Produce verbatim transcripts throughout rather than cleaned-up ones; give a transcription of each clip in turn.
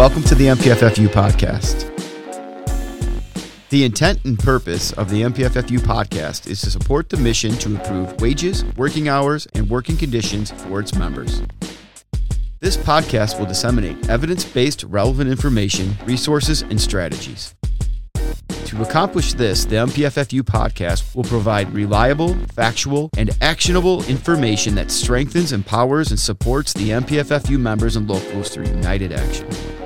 welcome to the M P F F U podcast. The intent and purpose of the M P F F U podcast is to support the mission to improve wages, working hours, and working conditions for its members. This podcast will disseminate evidence-based relevant information, resources, and strategies. To accomplish this, the M P F F U podcast will provide reliable, factual, and actionable information that strengthens, empowers, and supports the M P F F U members and locals through united action.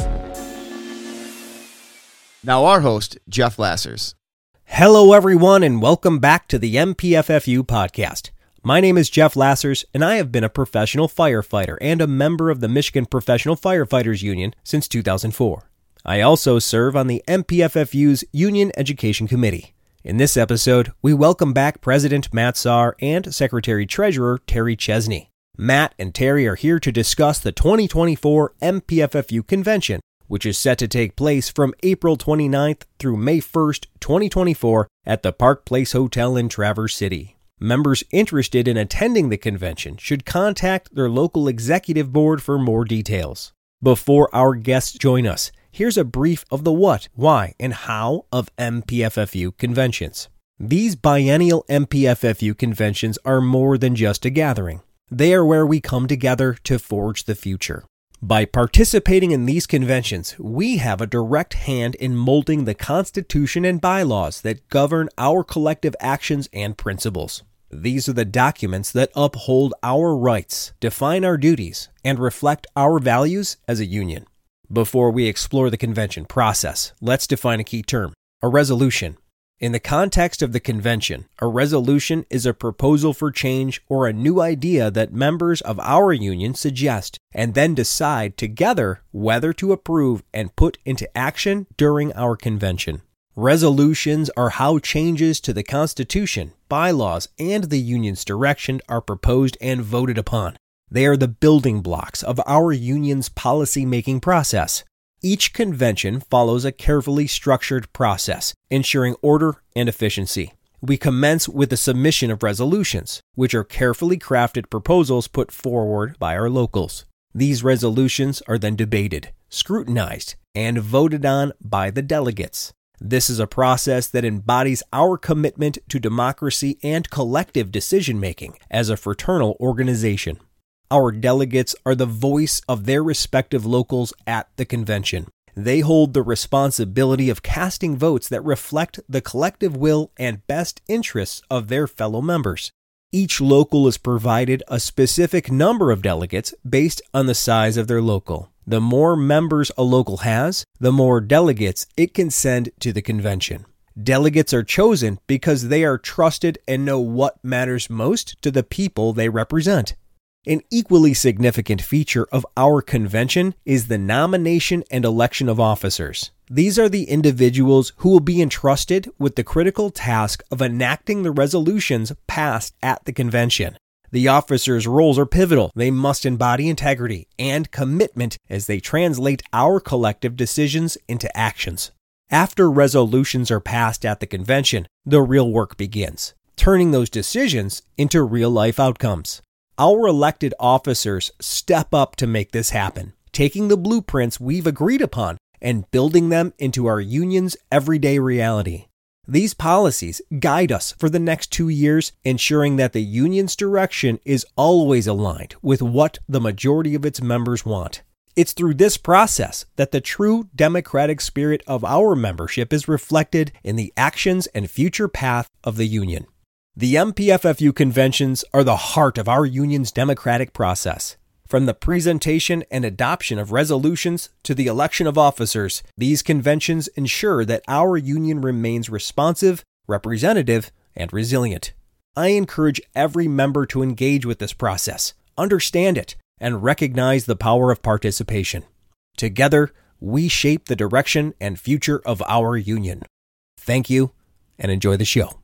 Now our host, Jeff Lassers. Hello everyone and welcome back to the M P F F U podcast. My name is Jeff Lassers and I have been a professional firefighter and a member of the Michigan Professional Firefighters Union since two thousand four. I also serve on the M P F F U's Union Education Committee. In this episode, we welcome back President Matt Saar and Secretary-Treasurer Terry Chesney. Matt and Terry are here to discuss the twenty twenty-four M P F F U Convention, which is set to take place from April twenty-ninth through May first, twenty twenty-four at the Park Place Hotel in Traverse City. Members interested in attending the convention should contact their local executive board for more details. Before our guests join us, here's a brief of the what, why, and how of M P F F U conventions. These biennial M P F F U conventions are more than just a gathering. They are where we come together to forge the future. By participating in these conventions, we have a direct hand in molding the Constitution and bylaws that govern our collective actions and principles. These are the documents that uphold our rights, define our duties, and reflect our values as a union. Before we explore the convention process, let's define a key term, a resolution. In the context of the convention, a resolution is a proposal for change or a new idea that members of our union suggest and then decide together whether to approve and put into action during our convention. Resolutions are how changes to the Constitution, bylaws, and the union's direction are proposed and voted upon. They are the building blocks of our union's policy-making process. Each convention follows a carefully structured process, ensuring order and efficiency. We commence with the submission of resolutions, which are carefully crafted proposals put forward by our locals. These resolutions are then debated, scrutinized, and voted on by the delegates. This is a process that embodies our commitment to democracy and collective decision-making as a fraternal organization. Our delegates are the voice of their respective locals at the convention. They hold the responsibility of casting votes that reflect the collective will and best interests of their fellow members. Each local is provided a specific number of delegates based on the size of their local. The more members a local has, the more delegates it can send to the convention. Delegates are chosen because they are trusted and know what matters most to the people they represent. An equally significant feature of our convention is the nomination and election of officers. These are the individuals who will be entrusted with the critical task of enacting the resolutions passed at the convention. The officers' roles are pivotal. They must embody integrity and commitment as they translate our collective decisions into actions. After resolutions are passed at the convention, the real work begins, turning those decisions into real-life outcomes. Our elected officers step up to make this happen, taking the blueprints we've agreed upon and building them into our union's everyday reality. These policies guide us for the next two years, ensuring that the union's direction is always aligned with what the majority of its members want. It's through this process that the true democratic spirit of our membership is reflected in the actions and future path of the union. The M P F F U conventions are the heart of our union's democratic process. From the presentation and adoption of resolutions to the election of officers, these conventions ensure that our union remains responsive, representative, and resilient. I encourage every member to engage with this process, understand it, and recognize the power of participation. Together, we shape the direction and future of our union. Thank you, and enjoy the show.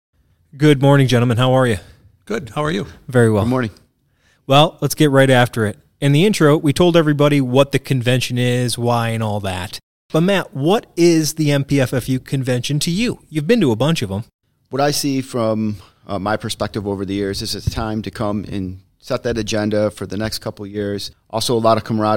Good morning, gentlemen. How are you? Good. How are you? Very well. Good morning. Well, let's get right after it. In the intro, we told everybody what the convention is, why, and all that. But Matt, what is the M P F F U convention to you? You've been to a bunch of them. What I see from uh, my perspective over the years is it's time to come and set that agenda for the next couple of years. Also a lot of camaraderie.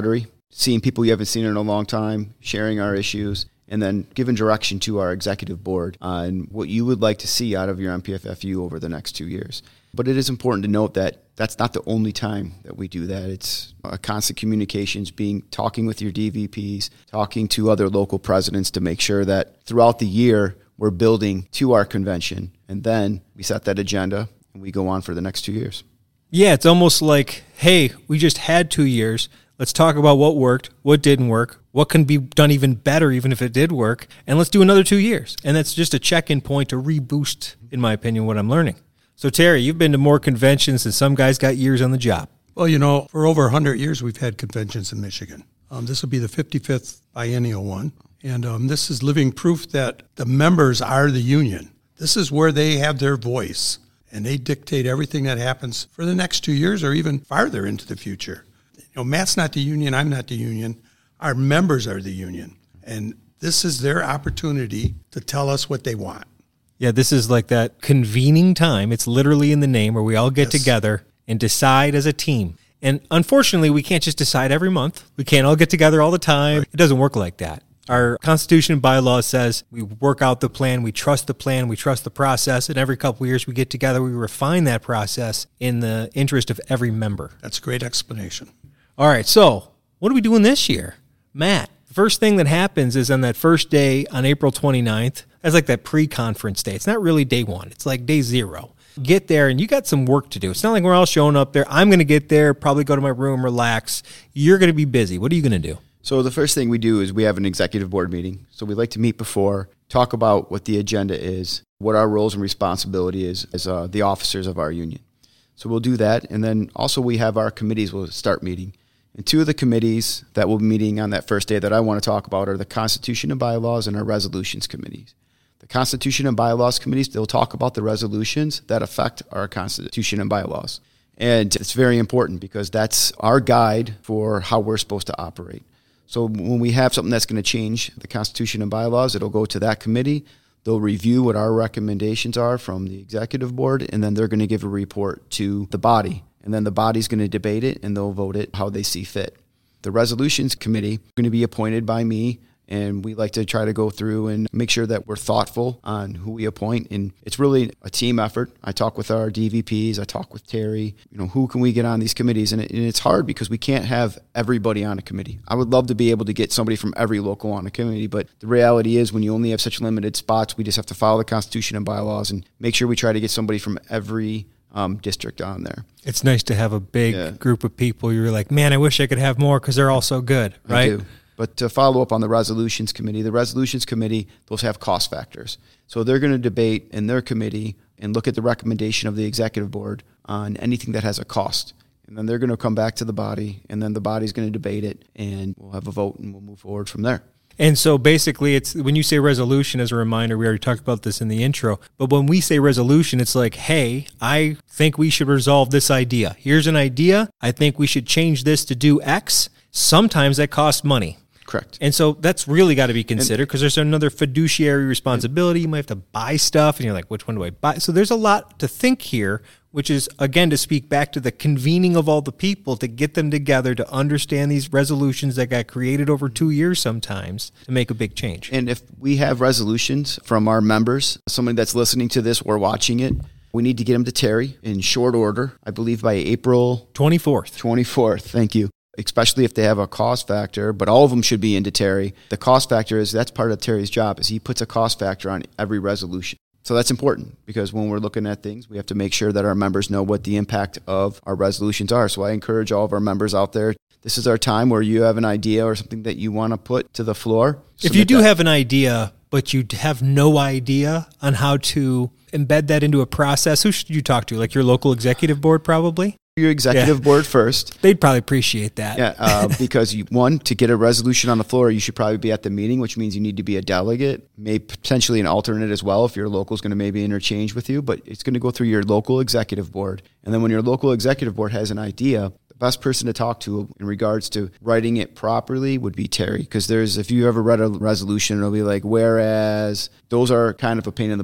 seeing people you haven't seen in a long time, sharing our issues, and then giving direction to our executive board on what you would like to see out of your M P F F U over the next two years. But it is important to note that that's not the only time that we do that. It's a constant communications, being talking with your D V Ps, talking to other local presidents to make sure that throughout the year we're building to our convention, and then we set that agenda and we go on for the next two years. Yeah, it's almost like, hey, we just had two years. Let's talk about what worked, what didn't work, what can be done even better even if it did work, and let's do another two years. And that's just a check-in point to reboost, in my opinion, what I'm learning. So, Terry, you've been to more conventions than some guys got years on the job. Well, you know, for over one hundred years, we've had conventions in Michigan. Um, this will be the fifty-fifth biennial one. And um, this is living proof that the members are the union. This is where they have their voice, and they dictate everything that happens for the next two years or even farther into the future. You know, Matt's not the union. I'm not the union. Our members are the union. And this is their opportunity to tell us what they want. Yeah, this is like that convening time. It's literally in the name where we all get Yes. together and decide as a team. And unfortunately, we can't just decide every month. We can't all get together all the time. It doesn't work like that. Our Constitution and bylaws says we work out the plan, we trust the plan, we trust the process, and every couple of years we get together, we refine that process in the interest of every member. That's a great explanation. All right, so what are we doing this year? Matt, the first thing that happens is on that first day on April twenty-ninth, that's like that pre-conference day. It's not really day one. It's like day zero. Get there, and you got some work to do. It's not like we're all showing up there. I'm going to get there, probably go to my room, relax. You're going to be busy. What are you going to do? So the first thing we do is we have an executive board meeting. So we like to meet before, talk about what the agenda is, what our roles and responsibility is as uh, the officers of our union. So we'll do that, and then also we have our committees will start meeting. And two of the committees that will be meeting on that first day that I want to talk about are the Constitution and Bylaws and our Resolutions Committees. The Constitution and Bylaws Committees, they'll talk about the resolutions that affect our Constitution and Bylaws. And it's very important because that's our guide for how we're supposed to operate. So when we have something that's going to change the Constitution and Bylaws, it'll go to that committee. They'll review what our recommendations are from the executive board, and then they're going to give a report to the body. And then the body's going to debate it, and they'll vote it how they see fit. The Resolutions Committee is going to be appointed by me, and we like to try to go through and make sure that we're thoughtful on who we appoint. And it's really a team effort. I talk with our D V Ps. I talk with Terry. You know, who can we get on these committees? And, it, and it's hard because we can't have everybody on a committee. I would love to be able to get somebody from every local on a committee, but the reality is when you only have such limited spots, we just have to follow the Constitution and bylaws and make sure we try to get somebody from every um, district on there. It's nice to have a big Yeah. group of people. You're like, man, I wish I could have more because they're all so good, right? I do. But to follow up on the Resolutions Committee, the Resolutions Committee, those have cost factors. So they're going to debate in their committee and look at the recommendation of the executive board on anything that has a cost. And then they're going to come back to the body, and then the body's going to debate it, and we'll have a vote, and we'll move forward from there. And so basically, it's when you say resolution, as a reminder, we already talked about this in the intro, but when we say resolution, it's like, hey, I think we should resolve this idea. Here's an idea. I think we should change this to do X. Sometimes that costs money. Correct. And so that's really got to be considered because there's another fiduciary responsibility. You might have to buy stuff, and you're like, which one do I buy? So there's a lot to think here, which is, again, to speak back to the convening of all the people to get them together to understand these resolutions that got created over two years sometimes to make a big change. And if we have resolutions from our members, somebody that's listening to this or watching it, we need to get them to Terry in short order, I believe by April twenty-fourth. twenty-fourth. Thank you. Especially if they have a cost factor, but all of them should be into Terry. The cost factor is, that's part of Terry's job, is he puts a cost factor on every resolution. So that's important because when we're looking at things, we have to make sure that our members know what the impact of our resolutions are. So I encourage all of our members out there, this is our time where you have an idea or something that you want to put to the floor. If you do that. have an idea, but you have no idea on how to embed that into a process, who should you talk to? Like your local executive board, probably? Your executive Yeah. board first. They'd probably appreciate that. Yeah, uh, because you, one, to get a resolution on the floor, you should probably be at the meeting, which means you need to be a delegate, maybe potentially an alternate as well if your local is going to maybe interchange with you, but it's going to go through your local executive board. And then when your local executive board has an idea, the best person to talk to in regards to writing it properly would be Terry, because there's, if you ever read a resolution, it'll be like, whereas, those are kind of a pain in the butt.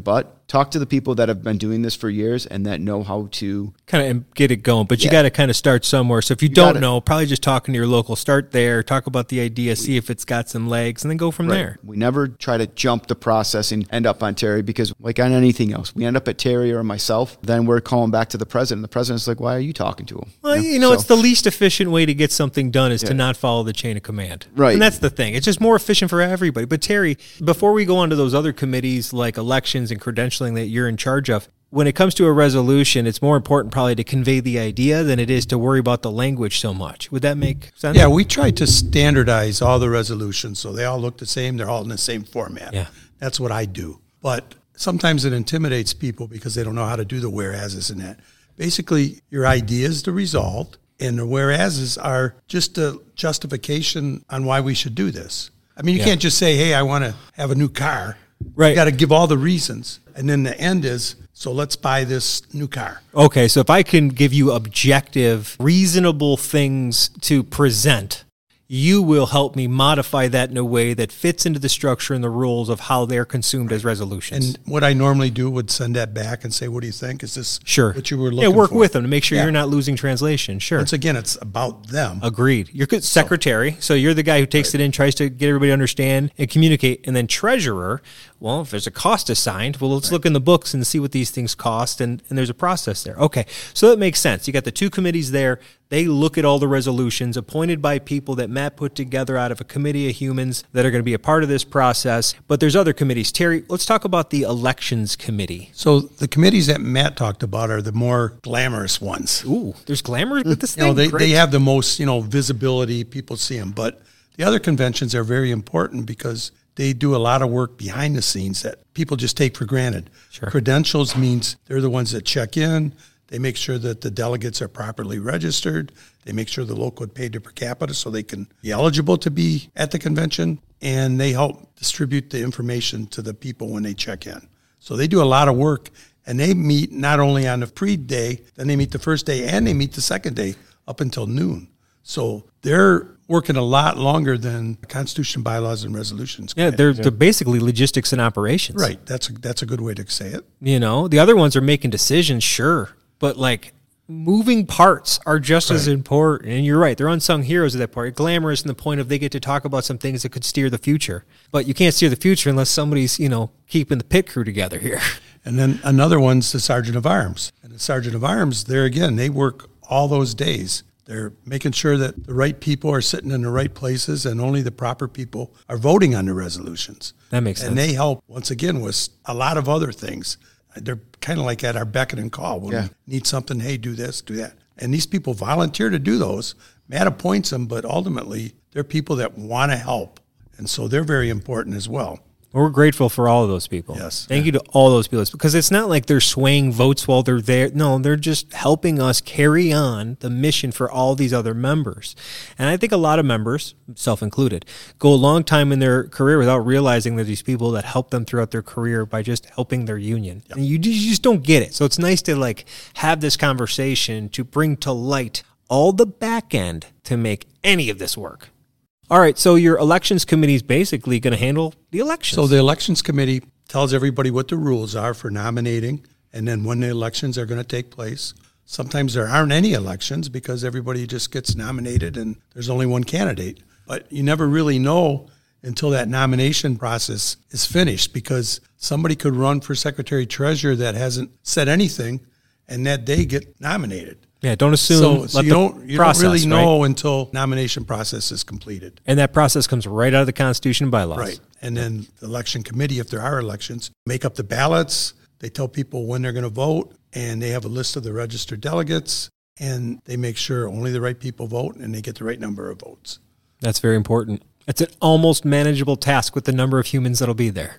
talk to the people that have been doing this for years and that know how to kind of get it going. But you Yeah. got to kind of start somewhere. So if you, You don't gotta- know, probably just talking to your local, start there, talk about the idea, see if it's got some legs, and then go from Right. there. We never try to jump the process and end up on Terry because, like on anything else, we end up at Terry or myself, then we're calling back to the president. The president's like, why are you talking to him? Well, you know, So- it's the least efficient way to get something done is to Yeah. not follow the chain of command. Right. And that's the thing. It's just more efficient for everybody. But Terry, before we go on to those other committees like elections and credentialing that you're in charge of, when it comes to a resolution, it's more important probably to convey the idea than it is to worry about the language so much. Would that make sense? Yeah, we try to standardize all the resolutions so they all look the same. They're all in the same format. Yeah. That's what I do. But sometimes it intimidates people because they don't know how to do the whereases in that. Basically, your idea is the result, and the whereases are just a justification on why we should do this. I mean, you Yeah. can't just say, hey, I want to have a new car. Right. You got to give all the reasons. And then the end is, so let's buy this new car. Okay, so if I can give you objective, reasonable things to present, you will help me modify that in a way that fits into the structure and the rules of how they're consumed as resolutions. And what I normally do would send that back and say, what do you think? Is this Sure. what you were Yeah, looking work for? with them to make sure Yeah. you're not losing translation. Sure. Once again, it's about them. Agreed. You're good secretary, so you're the guy who takes it in, tries to get everybody to understand and communicate. And then treasurer, well, if there's a cost assigned, well, let's look in the books and see what these things cost, and, and there's a process there. Okay, so that makes sense. You got the two committees there. They look at all the resolutions appointed by people that Matt put together out of a committee of humans that are going to be a part of this process. But there's other committees. Terry, let's talk about the elections committee. So the committees that Matt talked about are the more glamorous ones. Ooh, there's glamour with this You know, thing? they, Great. they have the most, you know, visibility. People see them. But the other conventions are very important because they do a lot of work behind the scenes that people just take for granted. Sure. Credentials means they're the ones that check in. They make sure that the delegates are properly registered. They make sure the local paid their per capita so they can be eligible to be at the convention. And they help distribute the information to the people when they check in. So they do a lot of work. And they meet not only on the pre-day, then they meet the first day, and they meet the second day up until noon. So they're working a lot longer than Constitution, bylaws, and resolutions. Yeah, they're, they're basically logistics and operations. Right. That's a, that's a good way to say it. You know, the other ones are making decisions, sure, but like moving parts are just as important. And you're right, they're unsung heroes of that part. Glamorous in the point of they get to talk about some things that could steer the future. But you can't steer the future unless somebody's, you know, keeping the pit crew together here. And then another one's the Sergeant of Arms. And the Sergeant of Arms, there again, they work all those days. They're making sure that the right people are sitting in the right places and only the proper people are voting on the resolutions. That makes sense. And they help, once again, with a lot of other things. They're kind of like at our beck and call. When Yeah. we need something, hey, do this, do that. And these people volunteer to do those. Matt appoints them, but ultimately they're people that want to help. And so they're very important as well. We're grateful for all of those people. Yes. Thank you to all those people. Because it's not like they're swaying votes while they're there. No, they're just helping us carry on the mission for all these other members. And I think a lot of members, self included, go a long time in their career without realizing that these people that help them throughout their career by just helping their union. Yep. And you, you just don't get it. So it's nice to like have this conversation to bring to light all the back end to make any of this work. All right, so your elections committee is basically going to handle the elections. So the elections committee tells everybody what the rules are for nominating and then when the elections are going to take place. Sometimes there aren't any elections because everybody just gets nominated and there's only one candidate. But you never really know until that nomination process is finished because somebody could run for secretary treasurer that hasn't said anything and that day get nominated. Yeah, don't assume. So, so let you the don't you process, don't really know right? until nomination process is completed. And that process comes right out of the Constitution and bylaws. Right. And then the election committee, if there are elections, make up the ballots. They tell people when they're going to vote, and they have a list of the registered delegates, and they make sure only the right people vote, and they get the right number of votes. That's very important. It's an almost manageable task with the number of humans that'll be there.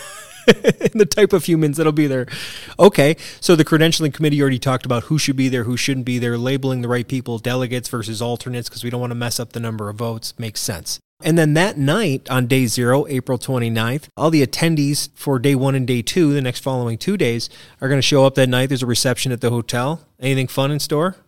And the type of humans that'll be there. Okay, so the credentialing committee already talked about who should be there, who shouldn't be there, labeling the right people, delegates versus alternates, because we don't want to mess up the number of votes. Makes sense. And then that night on day zero, April twenty-ninth, all the attendees for day one and day two, the next following two days, are going to show up that night. There's a reception at the hotel. Anything fun in store?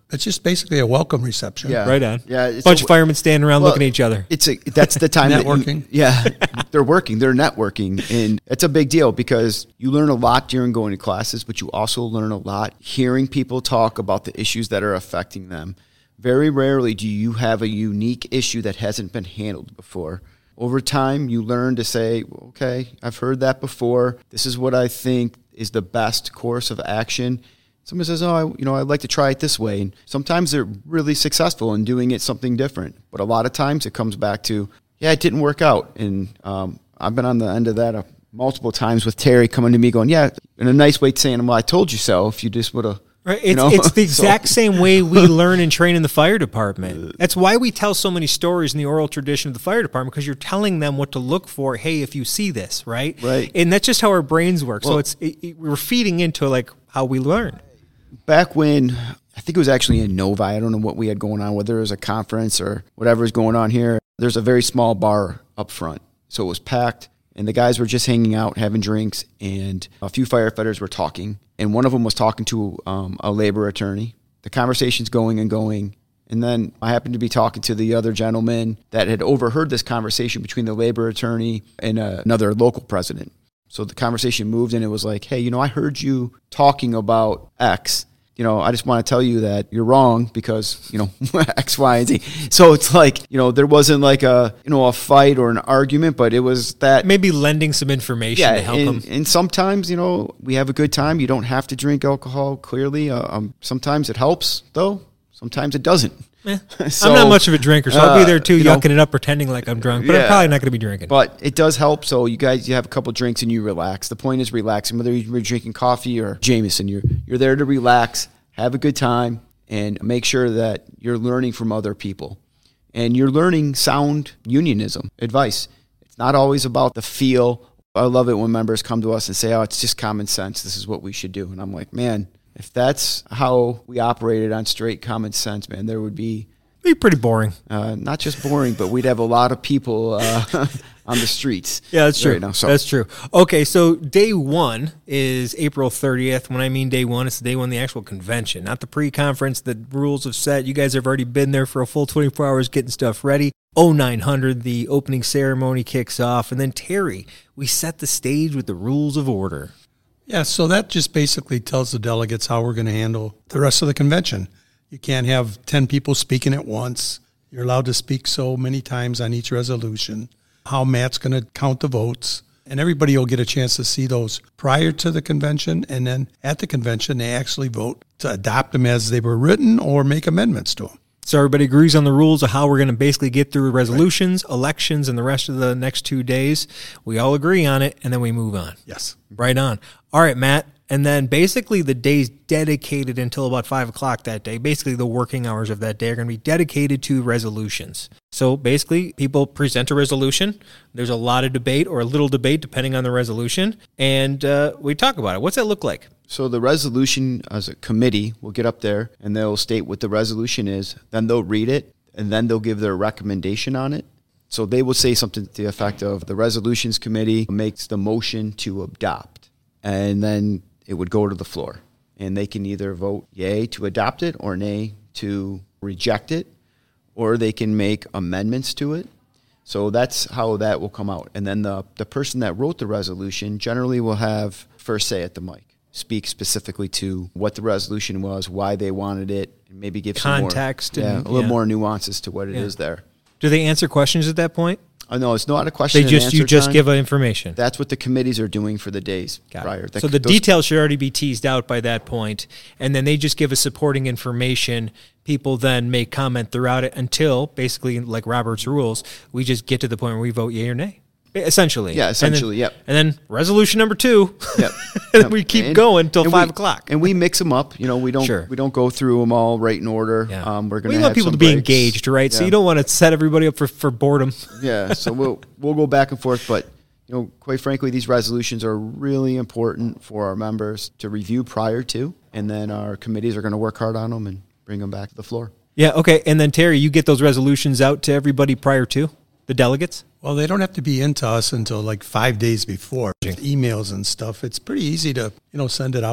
It's just basically a welcome reception. Yeah. Right on. Yeah. It's Bunch a, of firemen standing around well, looking at each other. It's a, that's the time that you- Networking. yeah. They're working. They're networking. And it's a big deal because you learn a lot during going to classes, but you also learn a lot hearing people talk about the issues that are affecting them. Very rarely do you have a unique issue that hasn't been handled before. Over time, you learn to say, okay, I've heard that before. This is what I think is the best course of action. Someone says, oh, I, you know, I'd like to try it this way. And sometimes they're really successful in doing it something different. But a lot of times it comes back to, yeah, it didn't work out. And um, I've been on the end of that uh, multiple times with Terry coming to me going, yeah, in a nice way saying, well, I told you so. If you just would have. Right. It's, you know? it's the exact So- same way we learn and train in the fire department. That's why we tell so many stories in the oral tradition of the fire department, because you're telling them what to look for. Hey, if you see this, right? Right. And that's just how our brains work. so Well- it's it, it, we're feeding into like how we learn. Back when, I think it was actually in Novi, I don't know what we had going on, whether it was a conference or whatever is going on here. There's a very small bar up front. So it was packed, and the guys were just hanging out, having drinks, and a few firefighters were talking. And one of them was talking to um, a labor attorney. The conversation's going and going. And then I happened to be talking to the other gentleman that had overheard this conversation between the labor attorney and uh, another local president. So the conversation moved, and it was like, hey, you know, I heard you talking about X. You know, I just want to tell you that you're wrong because, you know, X, Y, and Z. So it's like, you know, there wasn't like a, you know, a fight or an argument, but it was that. Maybe lending some information Yeah, to help and, them. and sometimes, you know, we have a good time. You don't have to drink alcohol, clearly. Uh, um, sometimes it helps, though. Sometimes it doesn't. Eh, So, I'm not much of a drinker, so I'll be uh, there too, you know, yucking it up, pretending like I'm drunk. But I'm Yeah. probably not going to be drinking. But it does help. So you guys, you have a couple drinks and you relax. The point is relaxing. Whether you're drinking coffee or Jameson, you're you're there to relax, have a good time, and make sure that you're learning from other people, and you're learning sound unionism advice. It's not always about the feel. I love it when members come to us and say, "Oh, it's just common sense. This is what we should do." And I'm like, man, if that's how we operated on straight common sense, man, there would be. Be pretty boring. Uh, not just boring, but we'd have a lot of people uh, on the streets. Yeah, that's true. Right now, so. That's true. Okay, so day one is April thirtieth. When I mean day one, it's the day one of the actual convention, not the pre-conference. The rules have set. You guys have already been there for a full twenty-four hours getting stuff ready. oh nine hundred, the opening ceremony kicks off. And then, Terry, we set the stage with the rules of order. Yeah, so that just basically tells the delegates how we're going to handle the rest of the convention. You can't have ten people speaking at once. You're allowed to speak so many times on each resolution. How Matt's going to count the votes. And everybody will get a chance to see those prior to the convention. And then at the convention, they actually vote to adopt them as they were written or make amendments to them. So everybody agrees on the rules of how we're going to basically get through resolutions, elections, and the rest of the next two days. We all agree on it, and then we move on. Yes. Right on. All right, Matt. And then basically the day's dedicated until about five o'clock that day. Basically the working hours of that day are going to be dedicated to resolutions. So basically people present a resolution. There's a lot of debate or a little debate depending on the resolution. And uh, we talk about it. What's that look like? So the resolution as a committee will get up there and they'll state what the resolution is. Then they'll read it and then they'll give their recommendation on it. So they will say something to the effect of the resolutions committee makes the motion to adopt. And then it would go to the floor. And they can either vote yay to adopt it or nay to reject it, or they can make amendments to it. So that's how that will come out. And then the, the person that wrote the resolution generally will have first say at the mic, speak specifically to what the resolution was, why they wanted it, and maybe give Context some more, yeah, and- a little yeah. more nuances to what it Yeah. is there. Do they answer questions at that point? Oh, no, it's not a question They and just answer you just time. give a information. That's what the committees are doing for the days Got it. prior. So the those- details should already be teased out by that point, and then they just give us supporting information. People then make comment throughout it until, basically, like Robert's rules, we just get to the point where we vote yay or nay. Essentially. Yeah, essentially, and then, yep. And then resolution number two, Yep. and Yep. we keep And- going until and five we- o'clock. And we mix them up. You know, we don't Sure. we don't go through them all right in order. Yeah. Um, we're going we to want have people some to be breaks. engaged, right? So Yeah. you don't want to set everybody up for, for boredom. Yeah, so we'll we'll go back and forth, but you know, quite frankly, these resolutions are really important for our members to review prior to, and then our committees are going to work hard on them and bring them back to the floor. Yeah, okay. And then, Terry, you get those resolutions out to everybody prior to, the delegates? Well, they don't have to be into us until like five days before. With emails and stuff. It's pretty easy to, you know, send it out.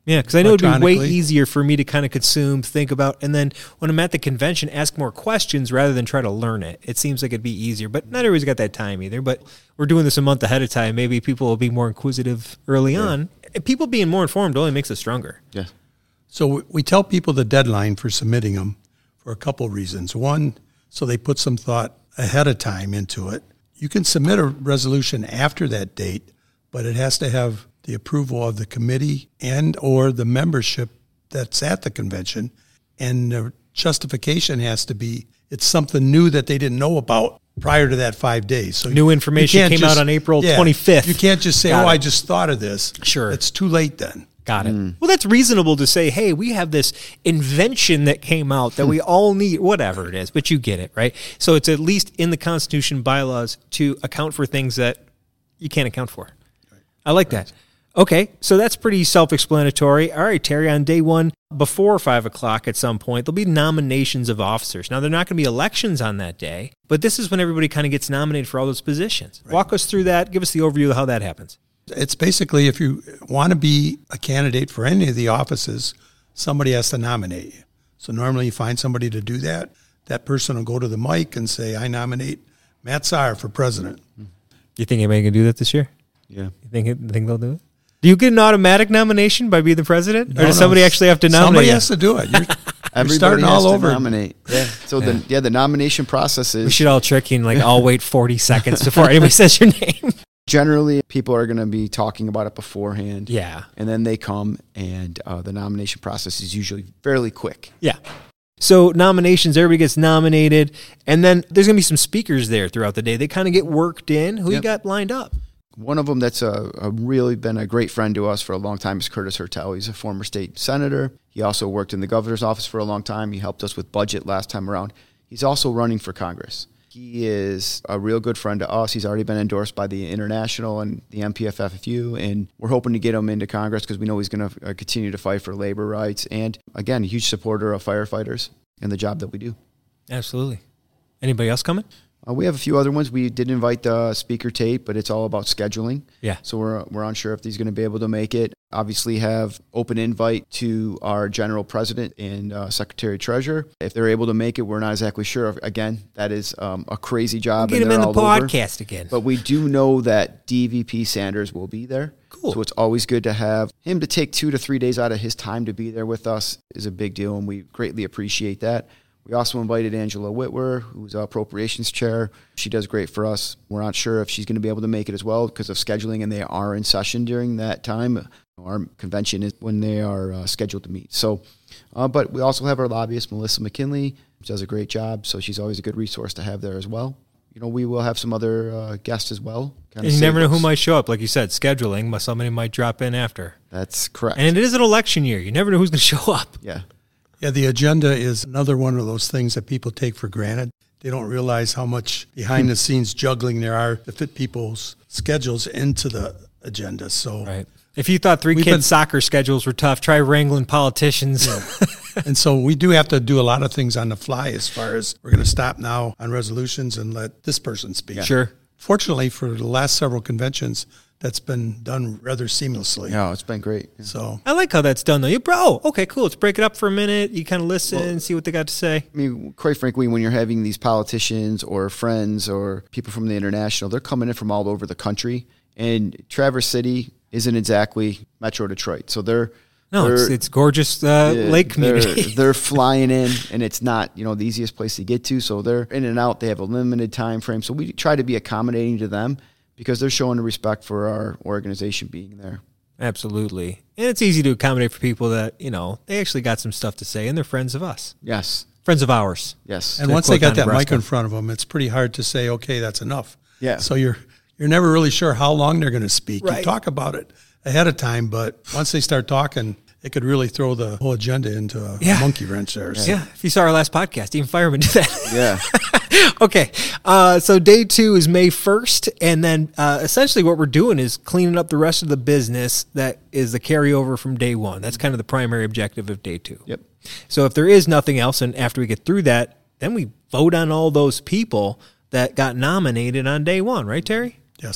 Yeah, because I know it'd be way electronically. easier for me to kind of consume, think about, and then when I'm at the convention, ask more questions rather than try to learn it. It seems like it'd be easier, but not everybody's got that time either. But we're doing this a month ahead of time. Maybe people will be more inquisitive early Yeah. on. And people being more informed only makes us stronger. Yeah. So we- we tell people the deadline for submitting them for a couple of reasons. One, so they put some thought ahead of time into it. You can submit a resolution after that date, but it has to have the approval of the committee and or the membership that's at the convention. And the justification has to be it's something new that they didn't know about prior to that five days. So New you- information you can't came out on April twenty-fifth. You can't just say, Got oh, it. I just thought of this. Sure. It's too late then. Got it. Well, that's reasonable to say, hey, we have this invention that came out that we all need, whatever it is, but you get it, right? So it's at least in the Constitution bylaws to account for things that you can't account for. I like that. Okay, so that's pretty self-explanatory. All right, Terry, on day one, before five o'clock at some point, there'll be nominations of officers. Now, they're not going to be elections on that day, but this is when everybody kind of gets nominated for all those positions. Right. Walk us through that. Give us the overview of how that happens. It's basically if you want to be a candidate for any of the offices, somebody has to nominate you. So normally you find somebody to do that. That person will go to the mic and say, I nominate Matt Sire for president. Do you think anybody can do that this year? Yeah. You think, it, think they'll do it? Do you get an automatic nomination by being the president? No, or does no. somebody actually have to nominate Somebody you? has to do it. You're, you're Everybody starting has all to over. nominate. Yeah. So the yeah the nomination process is We should all trick you and like, I'll wait forty seconds before anybody says your name. generally people are going to be talking about it beforehand. Yeah. And then they come, and uh, the nomination process is usually fairly quick. Yeah. So nominations, everybody gets nominated, and then there's going to be some speakers there throughout the day. They kind of get worked in. Who you Yep. got lined up? One of them that's a, a really been a great friend to us for a long time is Curtis Hertel. He's a former state senator. He also worked in the governor's office for a long time. He helped us with budget last time around. He's also running for Congress. He is a real good friend to us. He's already been endorsed by the International and the M P F F U, and we're hoping to get him into Congress because we know he's going to continue to fight for labor rights. And, again, a huge supporter of firefighters and the job that we do. Absolutely. Anybody else coming? Uh, we have a few other ones. We did invite uh, Speaker Tate, but it's all about scheduling. Yeah. So we're we're unsure if he's going to be able to make it. Obviously have open invite to our General President and uh, Secretary Treasurer. If they're able to make it, we're not exactly sure. Again, that is um, a crazy job. Get and him they're in the all over. podcast again. But we do know that D V P Sanders will be there. Cool. So it's always good to have him to take two to three days out of his time to be there with us is a big deal, and we greatly appreciate that. We also invited Angela Whitwer, who's our appropriations chair. She does great for us. We're not sure if she's going to be able to make it as well because of scheduling, and they are in session during that time. Our convention is when they are uh, scheduled to meet. So, uh, but we also have our lobbyist, Melissa McKinley, who does a great job, so she's always a good resource to have there as well. You know, we will have some other uh, guests as well. And you never know who might show up. Like you said, scheduling, but somebody might drop in after. That's correct. And it is an election year. You never know who's going to show up. Yeah. Yeah, the agenda is another one of those things that people take for granted. They don't realize how much behind-the-scenes juggling there are to fit people's schedules into the agenda. So, Right. If you thought three We've kids' been- soccer schedules were tough, try wrangling politicians. and so we do have to do a lot of things on the fly as far as we're going to stop now on resolutions and let this person speak. Sure. Fortunately, for the last several conventions, that's been done rather seamlessly. Yeah, it's been great. Yeah. So I like how that's done, though. You, bro, okay, cool. Let's break it up for a minute. You kind of listen and see what they got to say. I mean, quite frankly, when you're having these politicians or friends or people from the international, they're coming in from all over the country. And Traverse City isn't exactly Metro Detroit. So they're No, it's, they're- it's gorgeous uh, Yeah, lake they're- community. They're, flying in, and it's not, you know, the easiest place to get to. So they're in and out. They have a limited time frame. So we try to be accommodating to them because they're showing the respect for our organization being there. Absolutely. And it's easy to accommodate for people that, you know, they actually got some stuff to say, and they're friends of us. Yes. Friends of ours. Yes. and To once they quote got Don that mic Nebraska. in front of them, it's pretty hard to say, okay, that's enough. Yeah. So you're you're never really sure how long they're going to speak. Right. You talk about it ahead of time, but once they start talking, it could really throw the whole agenda into a Yeah. monkey wrench there. So Yeah, if you saw our last podcast, even firemen do that. Yeah. Okay, uh, so day two is May first, and then uh, essentially what we're doing is cleaning up the rest of the business that is the carryover from day one. That's kind of the primary objective of day two. Yep. So if there is nothing else, and after we get through that, then we vote on all those people that got nominated on day one, right, Terry? Yes.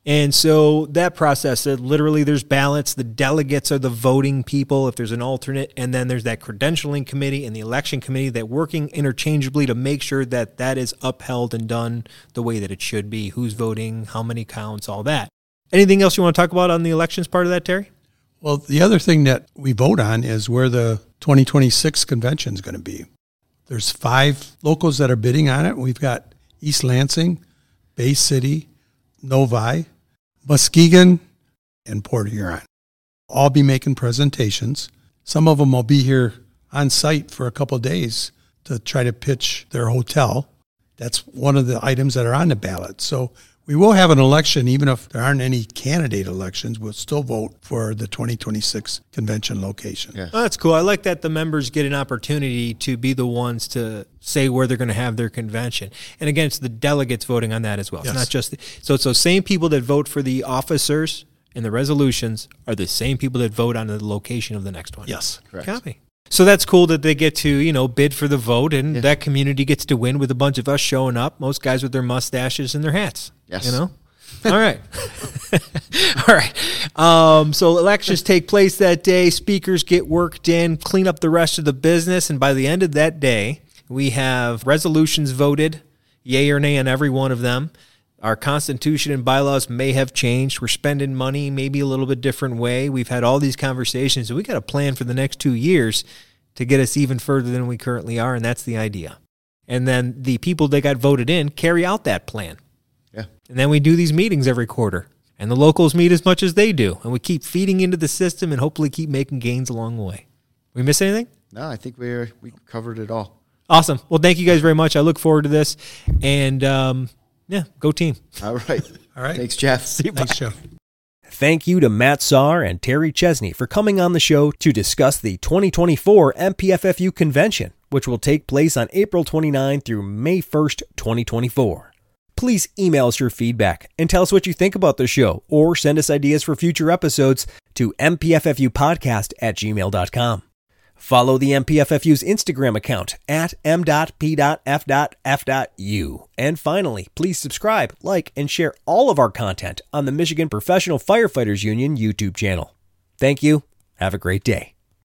And so that process, uh, literally there's ballots. The delegates are the voting people if there's an alternate. And then there's that credentialing committee and the election committee that working interchangeably to make sure that that is upheld and done the way that it should be. Who's voting, how many counts, all that. Anything else you want to talk about on the elections part of that, Terry? Well, the other thing that we vote on is where the twenty twenty-six convention is going to be. There's five locals that are bidding on it. We've got East Lansing, Bay City, Novi, Muskegon, and Port Huron. All be making presentations. Some of them will be here on site for a couple of days to try to pitch their hotel. That's one of the items that are on the ballot. So we will have an election, even if there aren't any candidate elections. We'll still vote for the twenty twenty-six convention location. Yes. Oh, that's cool. I like that the members get an opportunity to be the ones to say where they're going to have their convention. And again, it's the delegates voting on that as well. Yes. It's not just the, so it's those same people that vote for the officers and the resolutions are the same people that vote on the location of the next one. Yes. Correct. Copy. So that's cool that they get to, you know, bid for the vote, and Yeah. that community gets to win with a bunch of us showing up, most guys with their mustaches and their hats. Yes. You know? All right. All right. Um, so elections take place that day. Speakers get worked in, clean up the rest of the business, and by the end of that day, we have resolutions voted, yay or nay on every one of them. Our Constitution and bylaws may have changed. We're spending money maybe a little bit different way. We've had all these conversations, and we got a plan for the next two years to get us even further than we currently are, and that's the idea. And then the people that got voted in carry out that plan. Yeah. And then we do these meetings every quarter, and the locals meet as much as they do, and we keep feeding into the system and hopefully keep making gains along the way. We miss anything? No, I think we're we covered it all. Awesome. Well, thank you guys very much. I look forward to this, and um, yeah, go team. All right. All right. Thanks, Jeff. See you. Thanks, Jeff. Thank you to Matt Saar and Terry Chesney for coming on the show to discuss the twenty twenty-four M P F F U convention, which will take place on April twenty-ninth through May first, twenty twenty-four. Please email us your feedback and tell us what you think about the show, or send us ideas for future episodes to m p f f u podcast at gmail dot com. Follow the M P F F U's Instagram account at m dot p dot f dot f dot u. And finally, please subscribe, like, and share all of our content on the Michigan Professional Firefighters Union YouTube channel. Thank you. Have a great day.